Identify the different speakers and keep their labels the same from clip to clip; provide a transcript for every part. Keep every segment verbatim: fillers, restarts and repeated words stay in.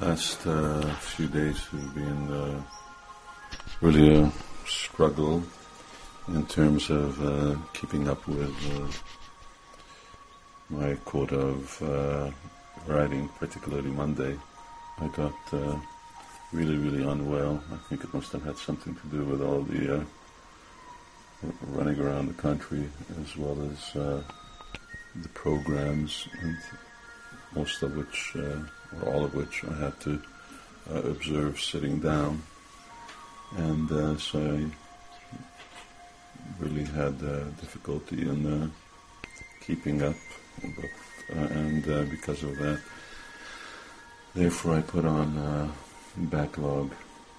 Speaker 1: Last uh, few days have been uh, really a struggle in terms of uh, keeping up with uh, my quota of uh, writing, particularly Monday. I got uh, really, really unwell. I think it must have had something to do with all the uh, running around the country, as well as uh, the programs, and most of which, uh, or all of which, I had to uh, observe sitting down. And uh, so I really had uh, difficulty in uh, keeping up, but, uh, and uh, because of that, therefore I put on uh, backlog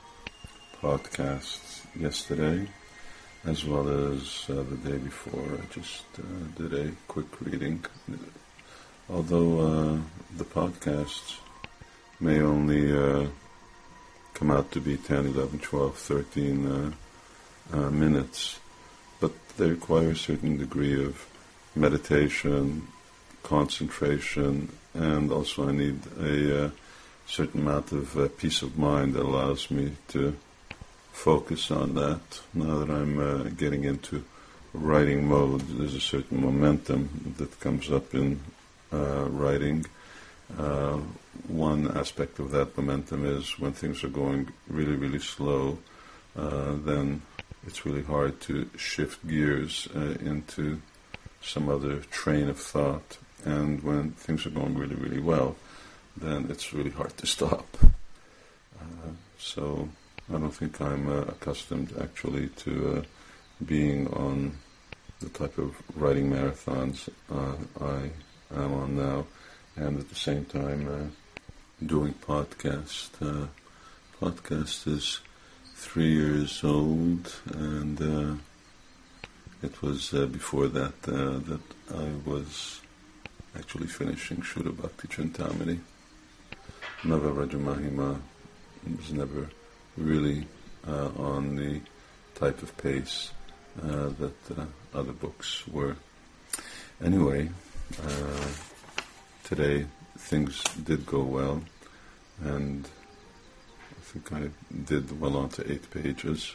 Speaker 1: podcasts yesterday, as well as uh, the day before. I just uh, did a quick reading. Although uh, the podcasts may only uh, come out to be ten, eleven, twelve, thirteen uh, uh, minutes, but they require a certain degree of meditation, concentration, and also I need a uh, certain amount of uh, peace of mind that allows me to focus on that. Now that I'm uh, getting into writing mode, there's a certain momentum that comes up in uh, writing. Uh, one aspect of that momentum is when things are going really, really slow, uh, then it's really hard to shift gears uh, into some other train of thought. And when things are going really, really well, then it's really hard to stop. Uh, so I don't think I'm uh, accustomed actually to uh, being on the type of writing marathons uh, I am on now, and at the same time uh, doing podcast. Uh, podcast is three years old, and uh, it was uh, before that uh, that I was actually finishing Shuddha Bhakti Chintamani. Nava Vraja Mahima was never really uh, on the type of pace uh, that uh, other books were. Anyway, uh, today things did go well, and I think I did well onto eight pages.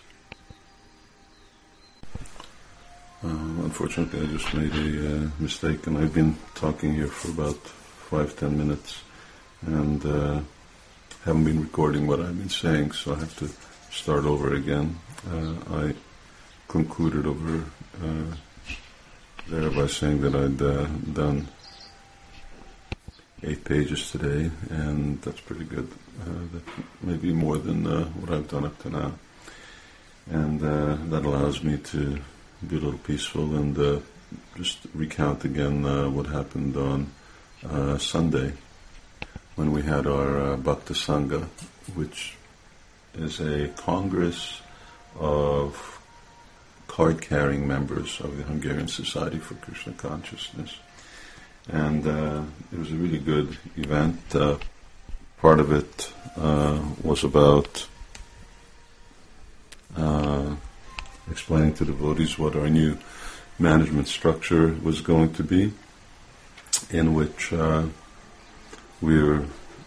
Speaker 1: Uh, unfortunately, I just made a uh, mistake, and I've been talking here for about five, ten minutes, and uh, haven't been recording what I've been saying, so I have to start over again. Uh, I concluded over uh, there by saying that I'd uh, done eight pages today, and that's pretty good. Uh, that may be more than uh, what I've done up to now. And uh, that allows me to be a little peaceful and uh, just recount again uh, what happened on uh, Sunday, when we had our uh, Bhakta Sangha, which is a congress of card-carrying members of the Hungarian Society for Krishna Consciousness. And uh, it was a really good event. Uh, part of it uh, was about uh, explaining to devotees what our new management structure was going to be, in which uh, we're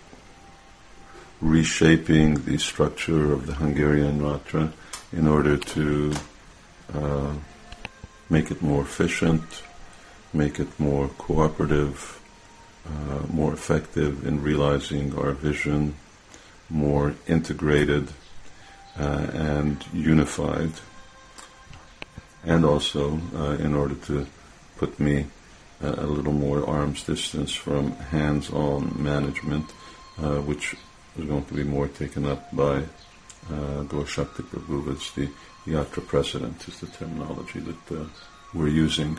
Speaker 1: reshaping the structure of the Hungarian Ratra in order to uh, make it more efficient, make it more cooperative, uh, more effective in realizing our vision, more integrated uh, and unified, and also uh, in order to put me uh, a little more arm's distance from hands-on management, uh, which is going to be more taken up by uh, Gaur Shakti Prabhu as the Yatra president, is the terminology that uh, we're using.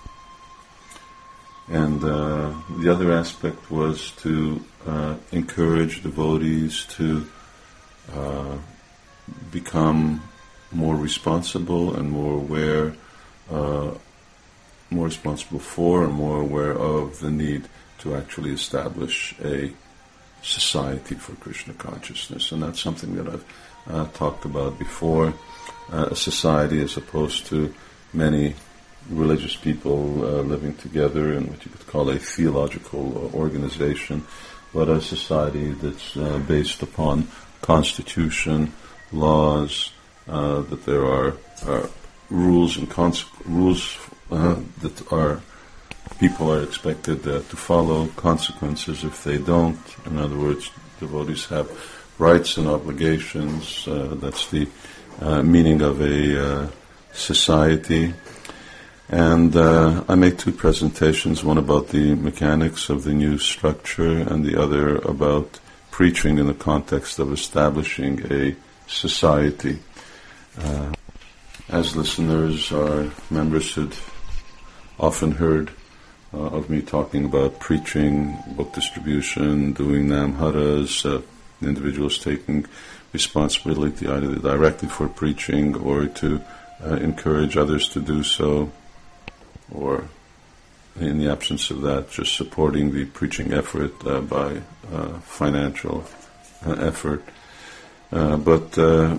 Speaker 1: And uh, the other aspect was to uh, encourage devotees to uh, become more responsible and more aware, uh, more responsible for and more aware of the need to actually establish a society for Krishna consciousness. And that's something that I've uh, talked about before, uh, a society as opposed to many religious people uh, living together in what you could call a theological organization. but a society that's uh, based upon constitution, laws, uh, that there are uh, rules and conse- rules uh, that are people are expected uh, to follow, consequences if they don't. In other words, devotees have rights and obligations. Uh, that's the uh, meaning of a uh, society. And uh, I made two presentations, one about the mechanics of the new structure and the other about preaching in the context of establishing a society. Uh, as listeners, our members had often heard uh, of me talking about preaching, book distribution, doing namharas, uh, individuals taking responsibility either directly for preaching or to uh, encourage others to do so, or in the absence of that, just supporting the preaching effort uh, by uh, financial uh, effort. Uh, but uh,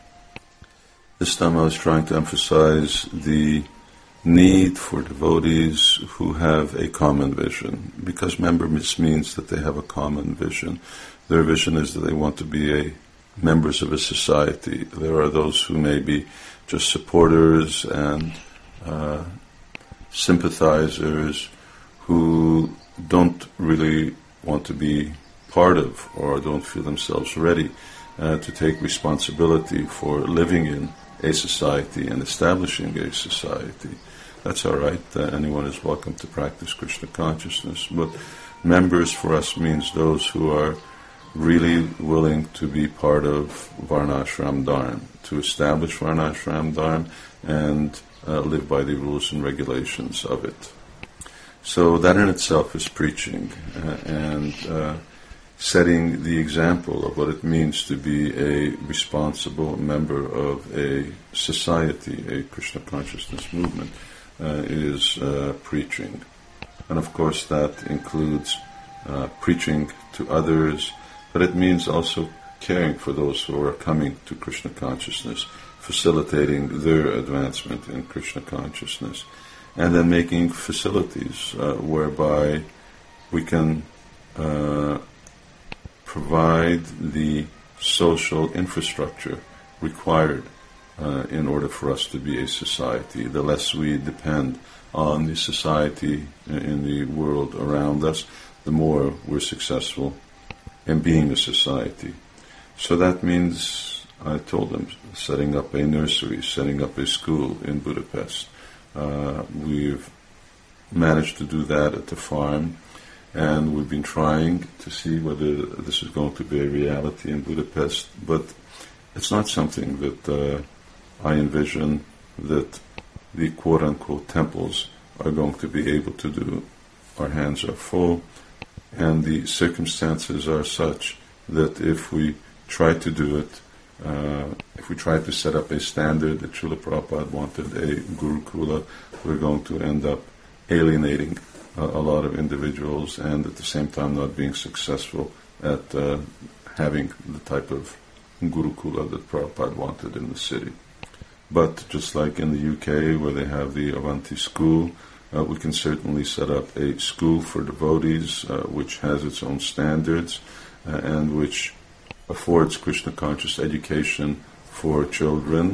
Speaker 1: this time I was trying to emphasize the need for devotees who have a common vision, because members means that they have a common vision. Their vision is that they want to be a members of a society. There are those who may be just supporters and uh, sympathizers who don't really want to be part of or don't feel themselves ready uh, to take responsibility for living in a society and establishing a society. That's all right. Uh, anyone is welcome to practice Krishna consciousness. But members for us means those who are really willing to be part of Varnashram Dharma, to establish Varnashram Dharma and Uh, live by the rules and regulations of it. So that in itself is preaching uh, and uh, setting the example of what it means to be a responsible member of a society, a Krishna consciousness movement, uh, is uh, preaching. And of course that includes uh, preaching to others, but it means also caring for those who are coming to Krishna consciousness, facilitating their advancement in Krishna consciousness, and then making facilities uh, whereby we can uh, provide the social infrastructure required uh, in order for us to be a society. The less we depend on the society in the world around us, the more we're successful in being a society. So that means, I told them, setting up a nursery, setting up a school in Budapest. Uh, we've managed to do that at the farm, and we've been trying to see whether this is going to be a reality in Budapest, but it's not something that uh, I envision that the quote-unquote temples are going to be able to do. Our hands are full, and the circumstances are such that if we try to do it, Uh, if we try to set up a standard that Srila Prabhupada wanted, a Gurukula, we're going to end up alienating uh, a lot of individuals and at the same time not being successful at uh, having the type of Gurukula that Prabhupada wanted in the city. But just like in the U K where they have the Avanti school, uh, we can certainly set up a school for devotees uh, which has its own standards uh, and which affords Krishna conscious education for children,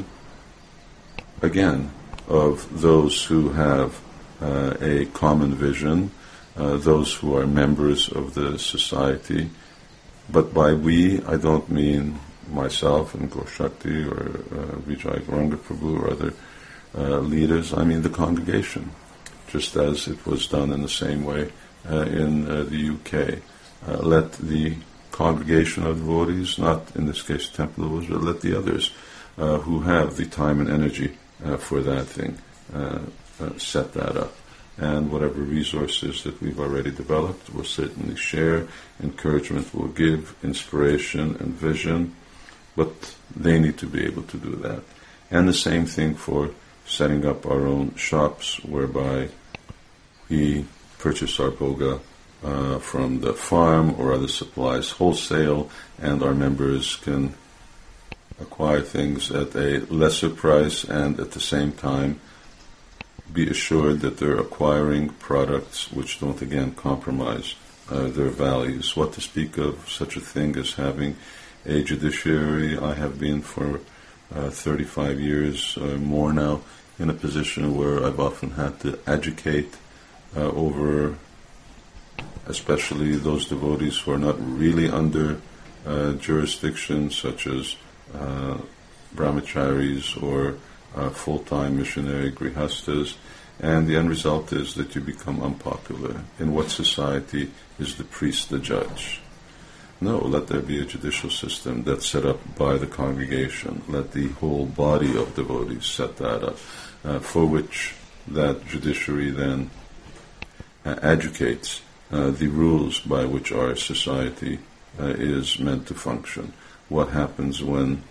Speaker 1: again, of those who have uh, a common vision, uh, those who are members of the society. But by we, I don't mean myself and Goshakti or uh, Vijay Gauranga Prabhu or other uh, leaders. I mean the congregation, just as it was done in the same way uh, in uh, the U K. Uh, let the congregation of devotees, not in this case temple devotees, but let the others uh, who have the time and energy uh, for that thing uh, uh, set that up. And whatever resources that we've already developed, we'll certainly share. Encouragement will give, inspiration and vision, but they need to be able to do that. And the same thing for setting up our own shops whereby we purchase our bhoga Uh, from the farm or other supplies wholesale, and our members can acquire things at a lesser price and at the same time be assured that they're acquiring products which don't again compromise uh, their values. What to speak of such a thing as having a judiciary? I have been for uh, thirty-five years or more now in a position where I've often had to educate uh, over especially those devotees who are not really under uh, jurisdiction, such as uh, brahmacharis or uh, full-time missionary grihastas, and the end result is that you become unpopular. In what society is the priest the judge? No, let there be a judicial system that's set up by the congregation. Let the whole body of devotees set that up, uh, for which that judiciary then uh, educates uh, the rules by which our society uh, is meant to function. What happens when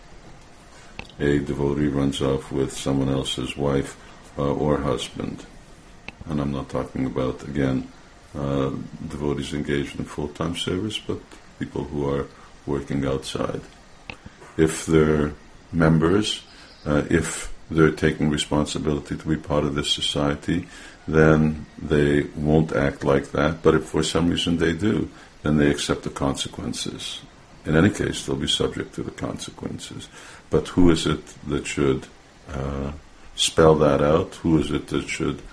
Speaker 1: a devotee runs off with someone else's wife uh, or husband? And I'm not talking about, again, uh, devotees engaged in full-time service, but people who are working outside. If they're members, uh, if they're taking responsibility to be part of this society, then they won't act like that. But if for some reason they do, then they accept the consequences. In any case, they'll be subject to the consequences. But who is it that should uh, spell that out? Who is it that should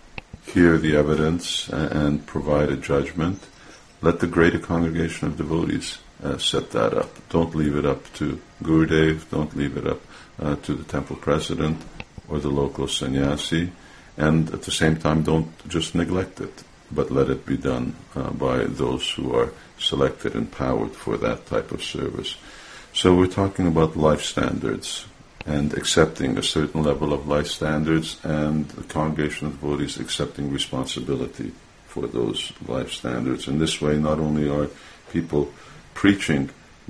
Speaker 1: hear the evidence and provide a judgment? Let the greater congregation of devotees uh, set that up. Don't leave it up to Gurudev, don't leave it up uh, to the temple president or the local sannyasi, and at the same time don't just neglect it, but let it be done uh, by those who are selected and empowered for that type of service. So we're talking about life standards and accepting a certain level of life standards, and the congregation of devotees accepting responsibility for those life standards. In this way, not only are people preaching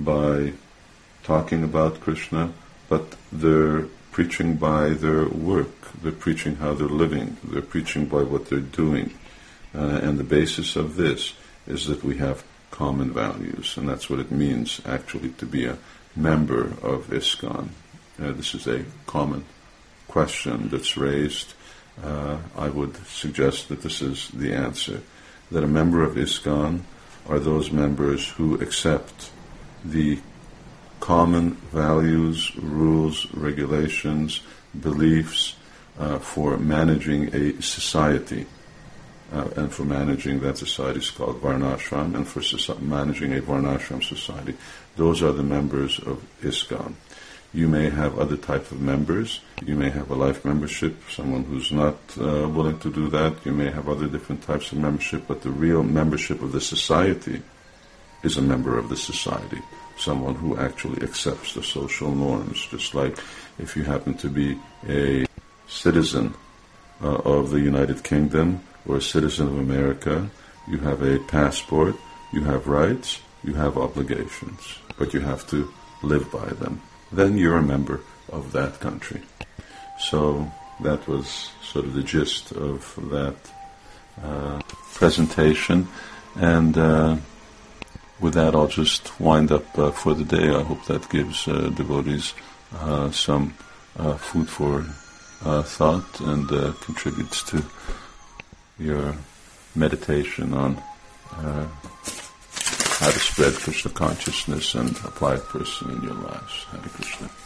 Speaker 1: by talking about Krishna, but they're preaching by their work. They're preaching how they're living. They're preaching by what they're doing. Uh, and the basis of this is that we have common values, and that's what it means actually to be a member of ISKCON. Uh, this is a common question that's raised. Uh, I would suggest that this is the answer, that a member of ISKCON are those members who accept the common values, rules, regulations, beliefs uh, for managing a society. Uh, and for managing that society is called Varnashram, and for so- managing a Varnashram society. Those are the members of ISKCON. You may have other type of members. You may have a life membership, someone who's not uh, willing to do that. You may have other different types of membership, but the real membership of the society is a member of the society, someone who actually accepts the social norms, just like if you happen to be a citizen uh, of the United Kingdom or a citizen of America, you have a passport, you have rights, you have obligations, but you have to live by them. Then you're a member of that country. So that was sort of the gist of that uh, presentation. And uh, with that, I'll just wind up uh, for the day. I hope that gives uh, devotees uh, some uh, food for uh, thought and uh, contributes to your meditation on uh, how to spread Krishna consciousness and apply it personally in your lives. Hare Krishna.